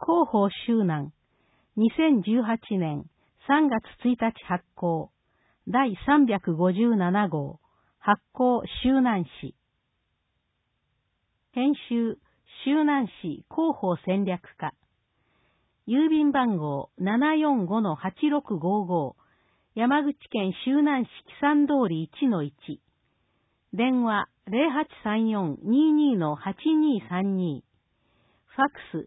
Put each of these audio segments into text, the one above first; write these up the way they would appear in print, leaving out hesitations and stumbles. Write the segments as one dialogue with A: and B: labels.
A: 広報周南、2018年3月1日発行、第357号、発行周南市。編集、周南市広報戦略課。郵便番号 745-8655、山口県周南市木山通り 1-1。電話 0834-22-8232。ファックス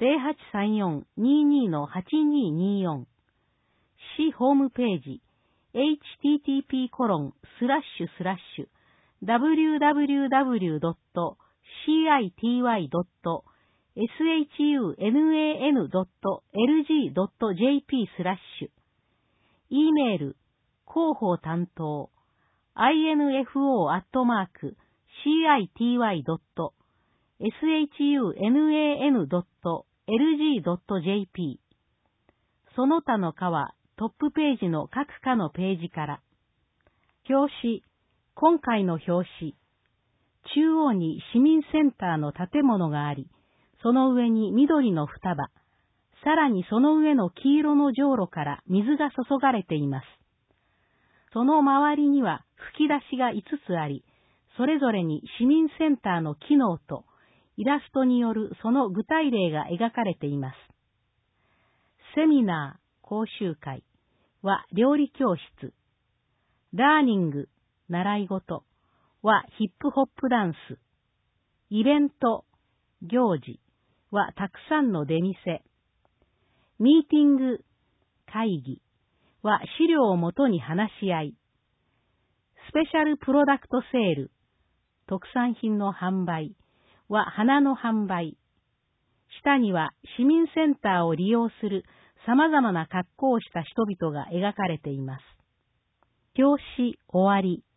A: 0834-22-8224。市ホームページ http://www.city.sunan.lg.jp/。E メール、広報担当、info@city.sunan.lg.jp。その他の課はトップページの各課のページから。表紙、今回の表紙。中央に市民センターの建物があり、その上に緑の双葉、さらにその上の黄色のじょうろから水が注がれています。その周りには吹き出しが5つあり、それぞれに市民センターの機能とイラストによるその具体例が描かれています。セミナー、講習会は料理教室。ラーニング、習い事はヒップホップダンス。イベント、行事はたくさんの出店。ミーティング、会議は資料をもとに話し合い。スペシャルプロダクトセール、特産品の販売は花の販売。下には市民センターを利用する様々な格好をした人々が描かれています。表紙終わり。